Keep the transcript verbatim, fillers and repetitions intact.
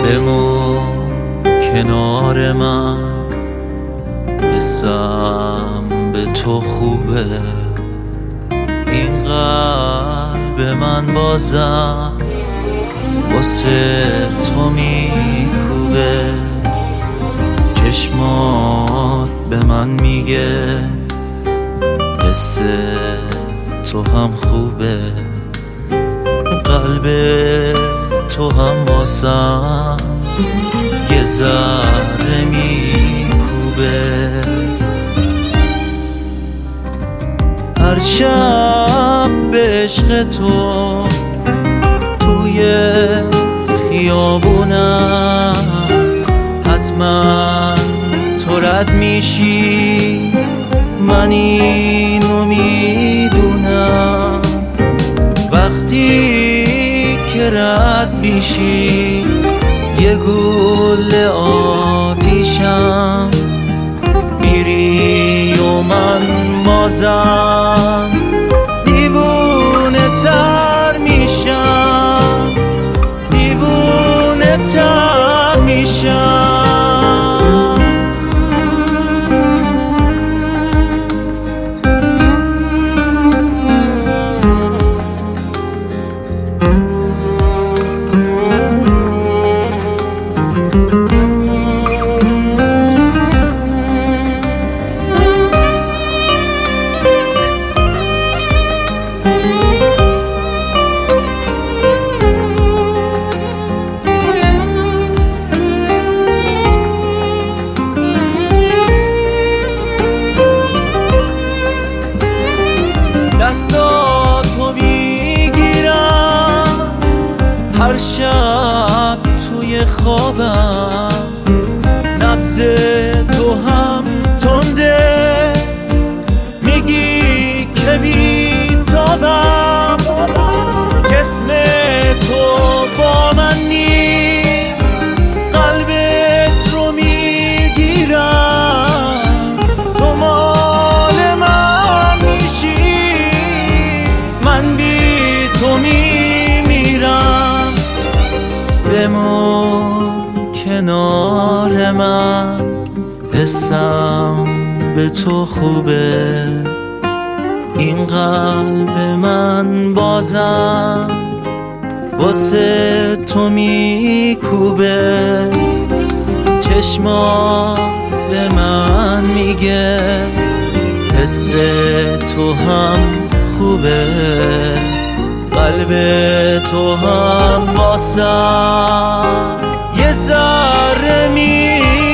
بمون کنار من، حسم به تو خوبه، این قلب من بازم واسه تو میکوبه. چشمات به من میگه قصه تو هم خوبه، قلب تو هم واسم یه ذره میکوبه. هر شب به عشق تو توی خیابونم حتما تو رد میشی، من اینو میدونم. وقتی که رد میشی یه گل آتیشم میری و من بازم دیوونه تر میشم، دیوونه تر میشم. دستاتو میگیرم هر شب توی خوابم، نبض تو هم تنده، میگی که بیتابم. جسم تو با من نیست، قلبت رو میگیرم. تو مال من میشی، من بی تو میمیرم. بمون کنار من، حسم به تو خوبه، این قلب من بازم واسه تو میکوبه. چشما به من میگه حس تو هم خوبه، قلب تو هم واسم یه ذره می